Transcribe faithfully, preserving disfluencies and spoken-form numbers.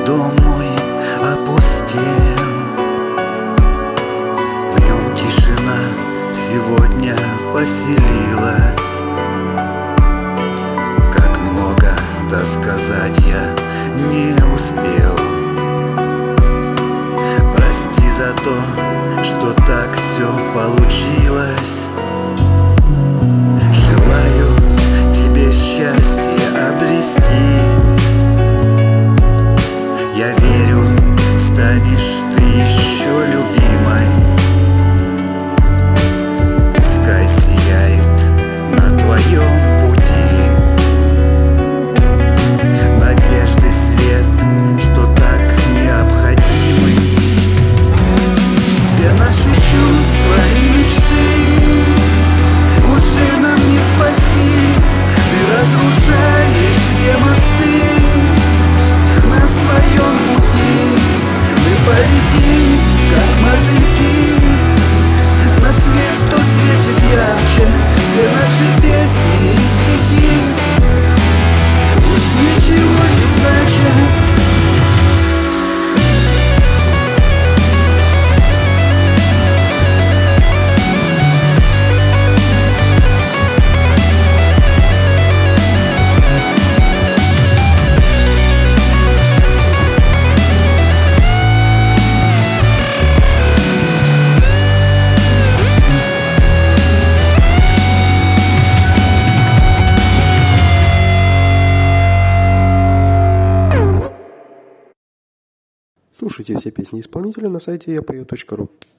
Дом мой опустел, в нем тишина сегодня поселилась. Как много-то сказать я не успел. Прости за то, что так все получилось. Желаю тебе счастье обрести. Я верю, станешь ты еще любимой. Пускай сияет на твоем пути надежды свет, что так необходимый. Все наши чувства и мечты уже нам не спасти. Ты разрушаешь все мосты на своем пути. Мы полетим, как мотыльки, на свет, что светит ярче. Все наши песни и стихи уж ничего не значат. Слушайте все песни исполнителя на сайте я пою точка ру.